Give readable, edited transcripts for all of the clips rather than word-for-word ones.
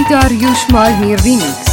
داریوش مالمی ریمیکس.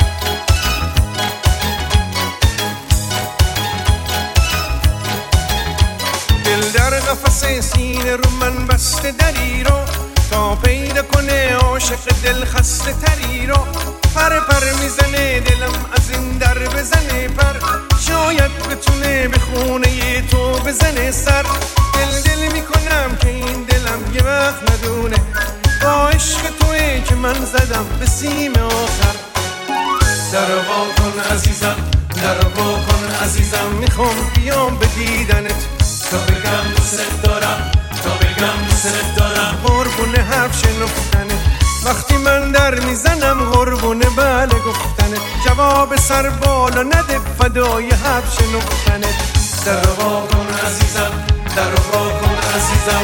دل در قفس سینه رو من بسته دری رو تا پیدا کنه عاشق دل خسته تری رو پر میزنه دلم از این در بزنه پر شاید بتونه به خونه تو بزنه سر دل میکنم که این دلم یه وقت ندونه با عشق توی که من زدم به سیم آخر در وا کن عزیزم در وا کن عزیزم میخوام بیام به دیدنت تا بگم دوست دارم تا بگم دوست دارم قربون حرف شنفتنت وقتی من در میزنم قربونه بله گفتنت جواب سر بالا نده فدای حرف شنفتنت در وا کن عزیزم در وا کن عزیزم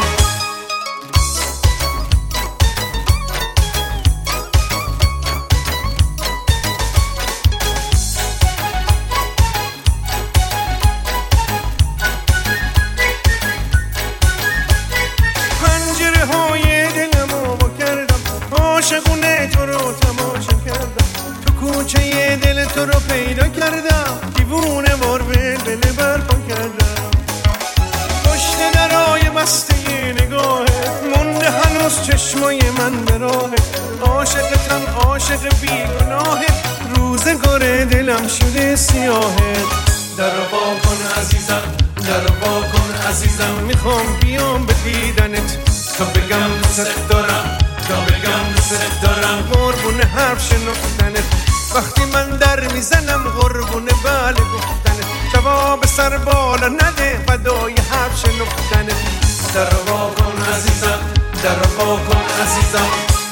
عاشقونه تو رو تماشا کردم تو کوچه دل تو رو پیدا کردم دیوونه وار به دل برپا کردم پشت درای بسته نگاهت مونده هنوز چشمای من به راهت عاشقتم عاشق بیگناهت روزگار دلم شده سیاهت در وا کن عزیزم در وا کن عزیزم میخوام بیام به دیدنت تا بگم دوست دارم تا بگم دوست دارم قربون حرف شنفتنت وقتی من در میزنم قربون بله گفتنت جواب سر بالا نده فدای حرف شنفتنت در وا کن عزیزم در وا کن عزیزم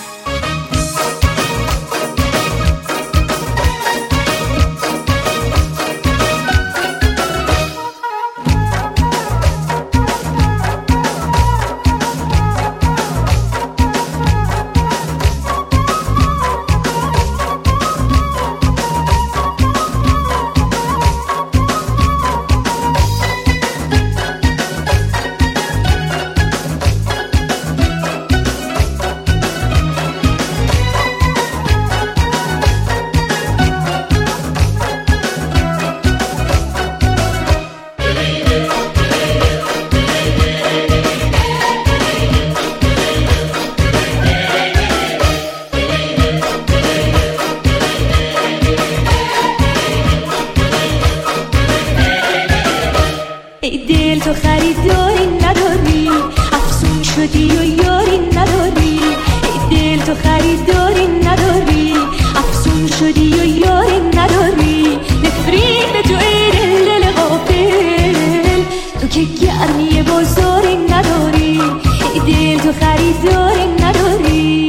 دل تو خریداری نداری افسون شدی و یاری نداری دل تو خریداری نداری افسون شدی و یاری نداری نفرین به تو ای دل غافل تو که گرمی بازاری نداری دل تو خریداری نداری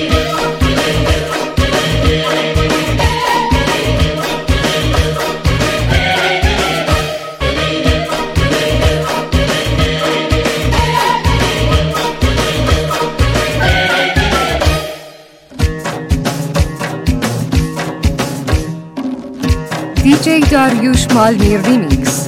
دیجی داریوش مالمی ریمیکس.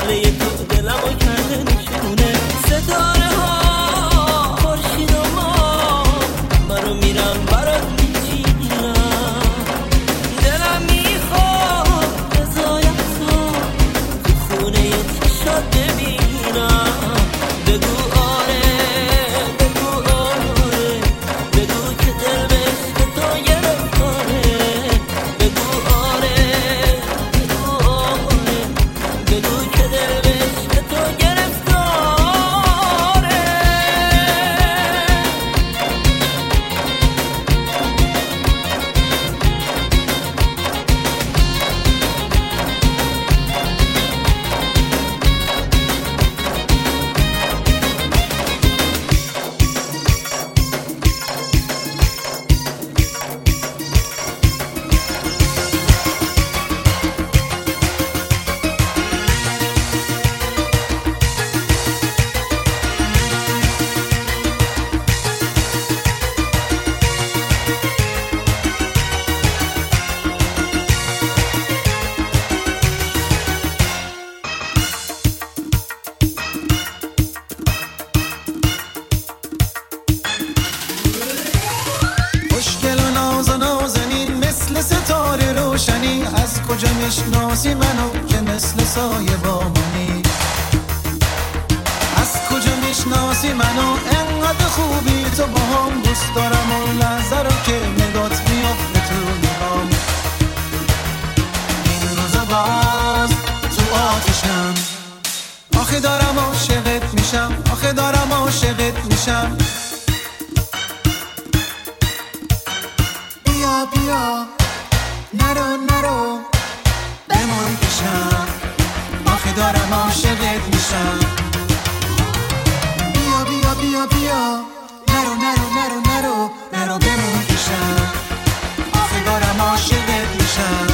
چهره تو دلمو کرده نشونه. ستاره ها خورشید و ما منو میرم برات میچینم. دلم میخواد رضایت تو خونه چشات ببینم. بگو آره بگو آره بگو که دل به عشق تو گرفتاره. بگو آره بگو آره بگو که دل به عشق تو گرفتاره. خوشگل و ناز و نازنین مثل ستاره روشنی، از کجا میشناسی منو که مثل سایه با منی؟ از کجا میشناسی منو انقدر خوبی تو با هم؟ دوست دارم اون لحظه رو که نگات میافته تو میام. این روزا باز تو آتشم، آخه دارم عاشقت میشم، آخه دارم عاشقت میشم. بیا بیا نرو نرو بمون پیشم، آخه دارم عاشقت میشم. بیا بیا بیا بیا نرو نرو نرو نرو نرو بمون پیشم، آخه دارم عاشقت میشم.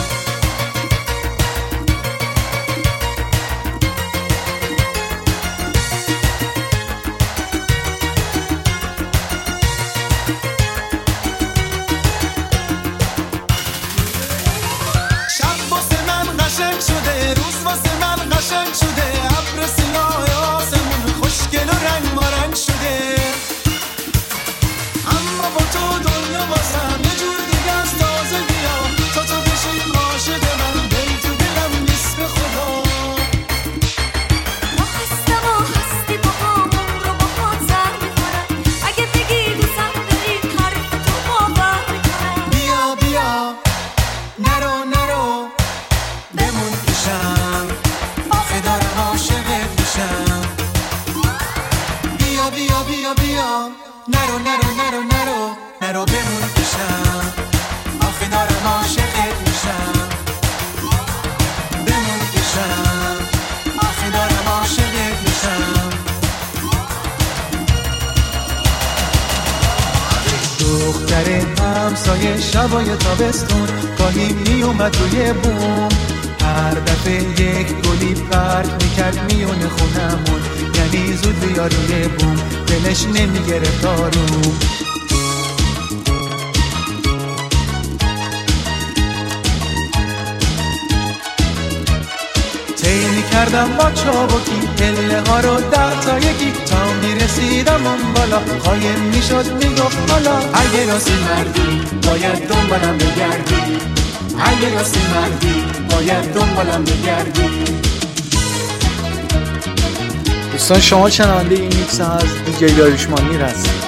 قشنگ شده ابر سیاه آسمون خوشگل و رنگ مارنگ شده، اما با تو دنیا واسم یه جور دیگه از تازگی‌ها. تا تو بشی عاشق من دل تو دلم نیست به خدا. ما هستم و هستی با همون رو با خود زر میکنم. اگه بگی دوستم داری حرف تو باور میکنم. بیا بیا نرو نرو بمون پیشم، آخه دارم عاشقت میشم. بیا بیا بیا بیا نرو نرو نرو نرو نرو بمون پیشم، آخه دارم عاشقت میشم. بمون پیشم، آخه دارم عاشقت میشم. دختر همسایه شبای تابستون گاهی میومد روی بوم، هر دفعه یک گلی پرت میکرد میونه خونمون، یعنی زود بیا روی بوم دلش نمیگرفت آروم. طی میکردم با چابکی پله ها رو 10 تا یکی، تا میرسیدم اون بالا قایم میشد میگفت حالا اگه راستی مردی باید دنبالم بگردی، اگه راستی مردی باید دنبالم بگردی. دوستان شما شنونده این میکس از دیجی داریوش مالمیر هستید.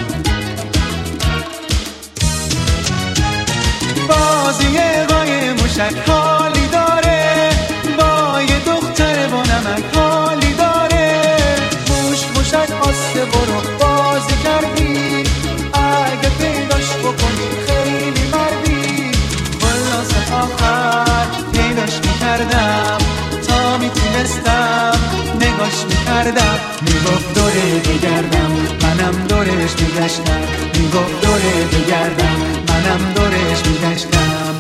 بازی قای موشک حالی داره، با یه دختر با نمک حالی داره. موشک آسته برو بازی کردی، اگه پیداش بکنی خیلی مردی. خلاص آخر پیداش میکردم، تا میتونستم نگاش میکردم. میگفت دوره بگردم منم دورش میگشتم، میگفت دوره بگردم منم دورش میگشتم.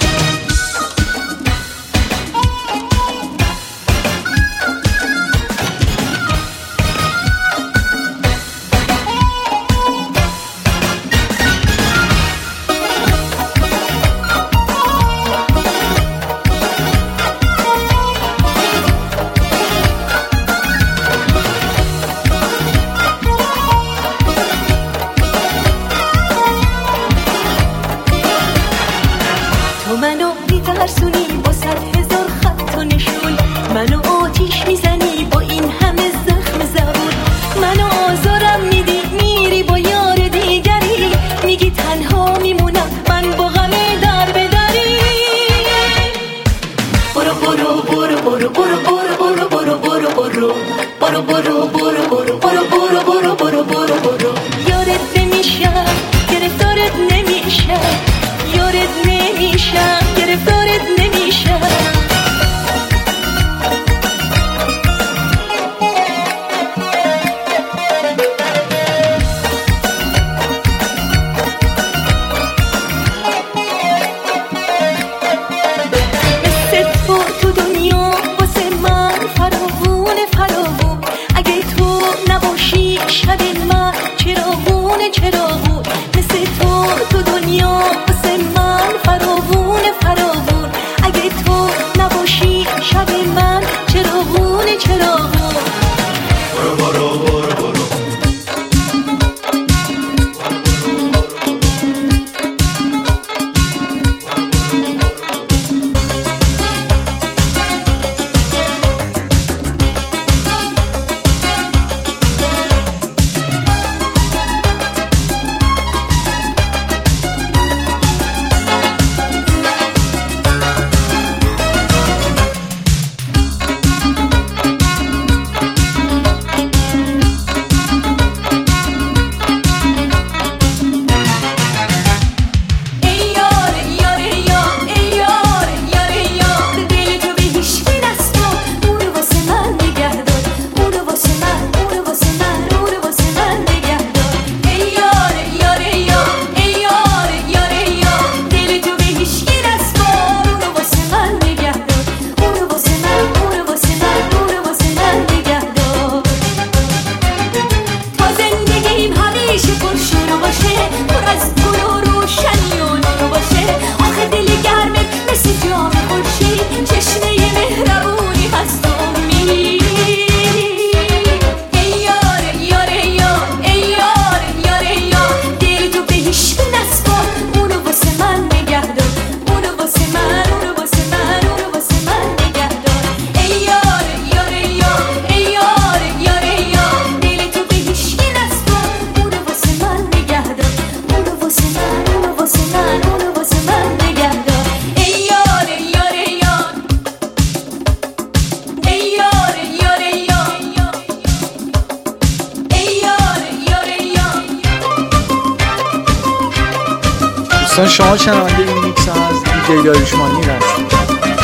دوستان شما شنونده این میکس از دیجی داریوشمانی هستید.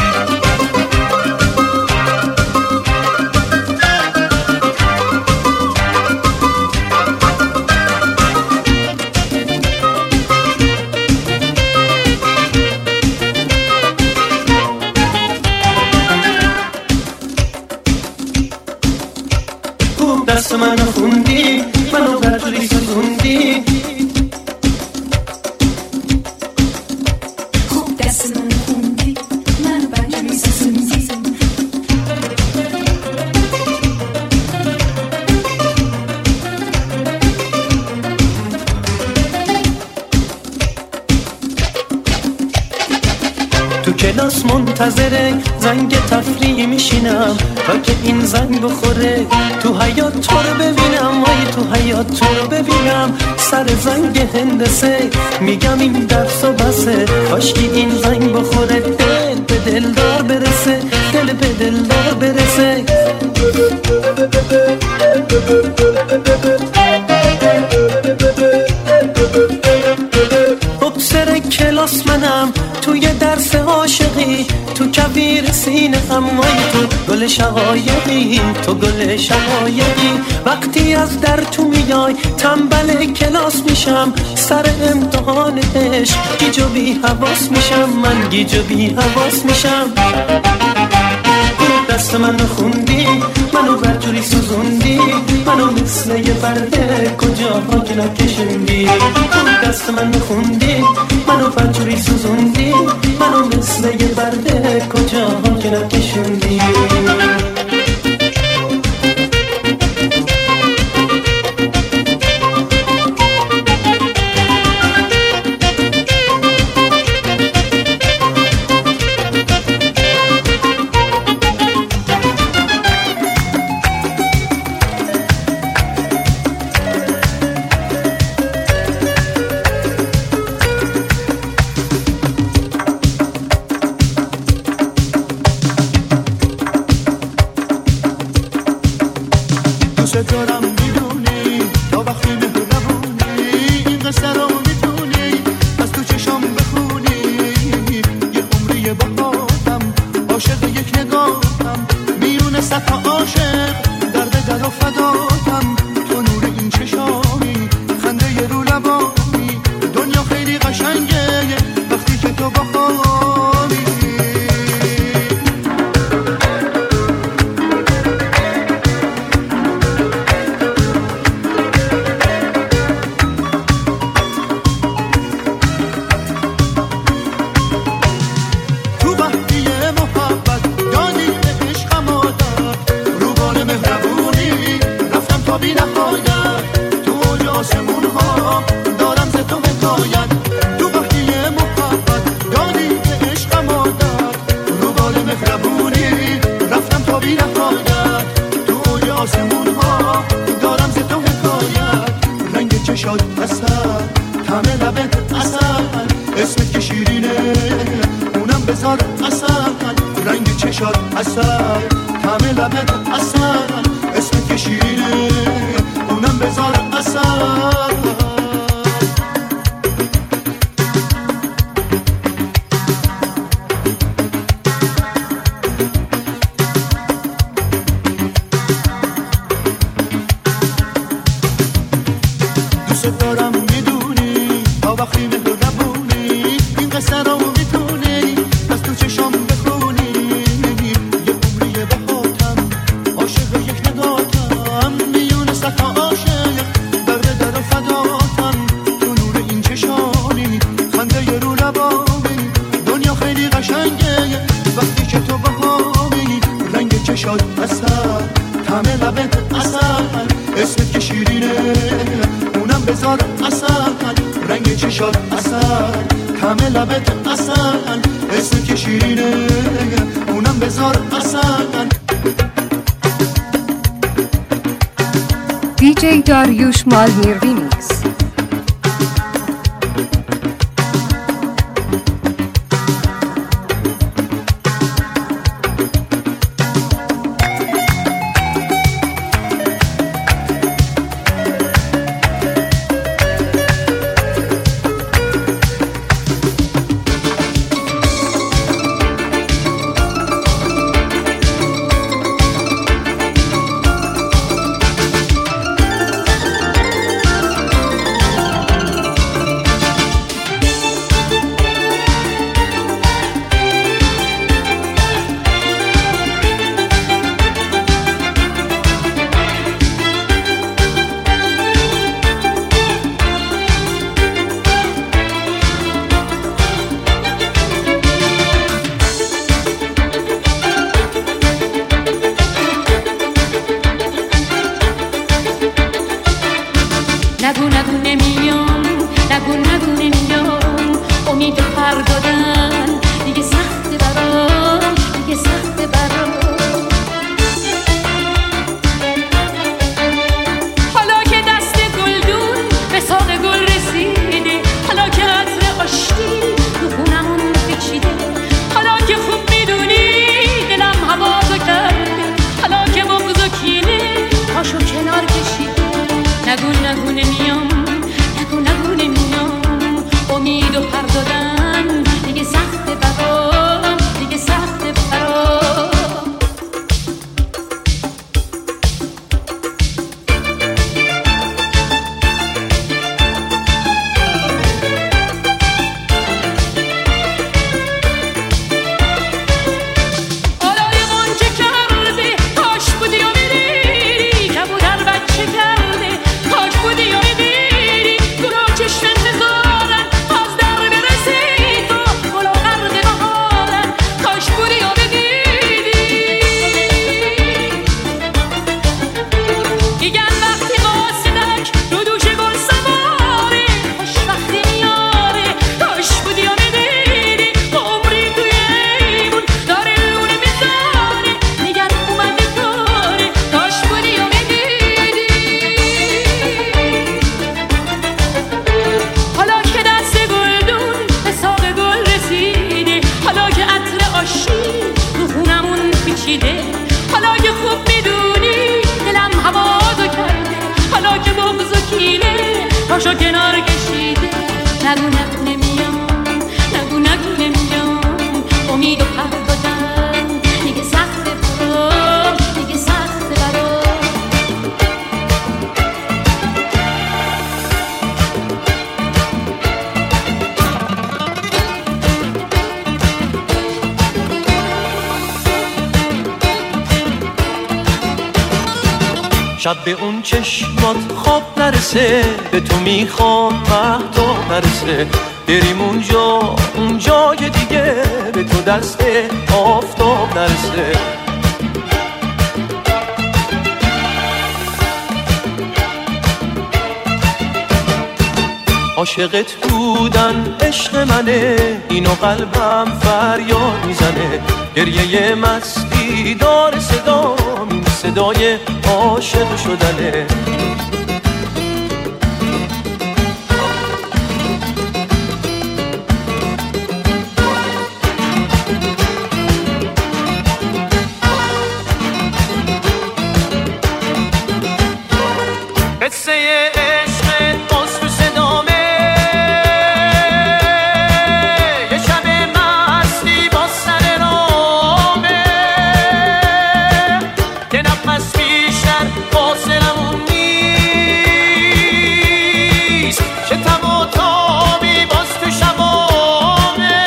دست منو خوندی، منو برجوری سوزوندی. خوب دست منو خوندی، منو برجوری سوزوندی. تو کلاس منتظره زنگ تفریح میشینم تا که این زنگ بخوره. تو حیاط تو رو ببینم، وای تو حیاط تو رو ببینم. سر زنگ هندسه میگم این درس و بسه، کاشکی این زنگ بخوره. دل به دلدار برسه، دل به دلدار برسه. سر کلاس منم توی درس عاشقی، تو کویر سینه همایی، تو گل شقایقی، تو گل شقایقی. وقتی از در تو میای تنبل کلاس میشم، سر امتحان عشق گیج و بی حواس میشم، من گیج و بی حواس میشم. دست منو خوندی، منو برجوری سوزوندی. منو مثل یه برده کجا ها که نکشوندی. دست منو خوندی، منو برجوری سوزوندی. منو مثل یه برده کجا ها که نکشوندی. دیجی داریوش مالمیر ریمیکس. پاشو کنار کشیده نگو نگو نمیام نگو نگو نمیام امید و پردادم دیگه سخته برام دیگه سخته برام شب به اون چشمات خواب نرسه به تو میخوام مهتاب نرسه بریم اونجا که دیگه به تو دست آفتاب نرسه عاشقت بودن عشق منه اینو قلبم فریاد میزنه گریه مستی داره صدا این صدای عاشق شدنه قصه عشق باز تو صدامه یه شب مستی با سر رامه یه نفس بیشتر فاصلمون نیست چه تب و تابی باز تو شبامه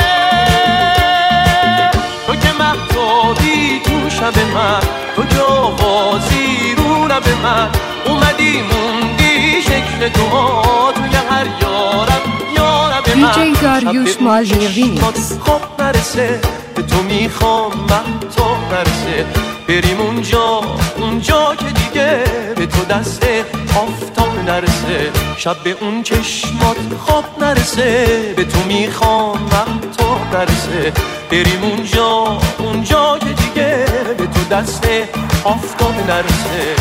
تو که مهتابی تو شب من تو که آوازی رو لب من اومدی موندی شکل تو توی هر یارم من DJ داریوش مالنی ریمیکس خواب نرسه به تو میخوام مهتاب نرسه بریم اونجا که دیگه به تو دست آفتاب نرسه شب به اون چشمات خواب نرسه به تو میخوام مهتاب نرسه بریم اونجا که دیگه به تو دست آفتاب نرسه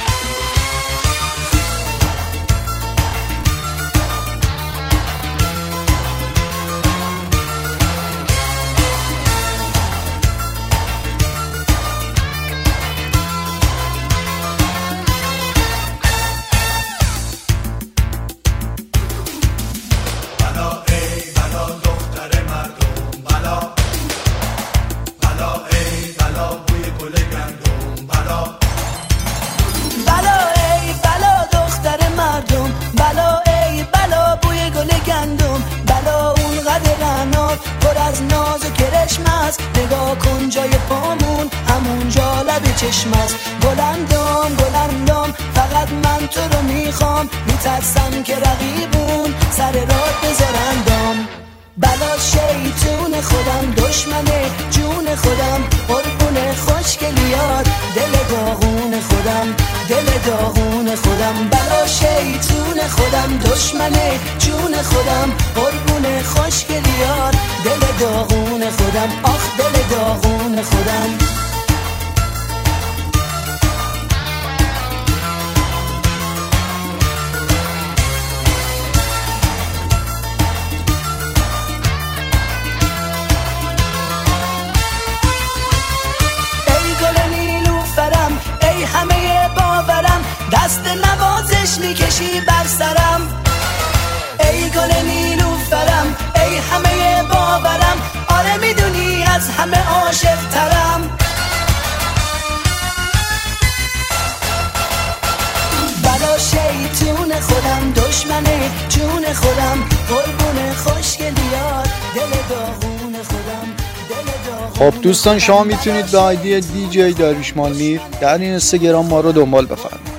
نگاه کن جای پامون همونجا لب چشم است گلندم فقط من تو رو میخوام میترسم که رقیبون سر راه بذارندم بلا شیطون خودم دشمن جون خودم قربون خوشگلیات دل داغون خودم بلا شیطون خودم دشمن جون خودم قربون خوشگلیات دل داغون خودم آخ دل داغون خودم همه باورم دست نوازش میکشی بر سرم ای گل نیلوفرم ای همه باورم آره میدونی از همه عاشق ترم بلا شیطون خودم دشمن جون خودم قربون خوشگلیات دل داغون خودم خب دوستان شما میتونید به آیدی DJ داریوش مالنیر در این اینستاگرام ما رو دنبال بفرمایید.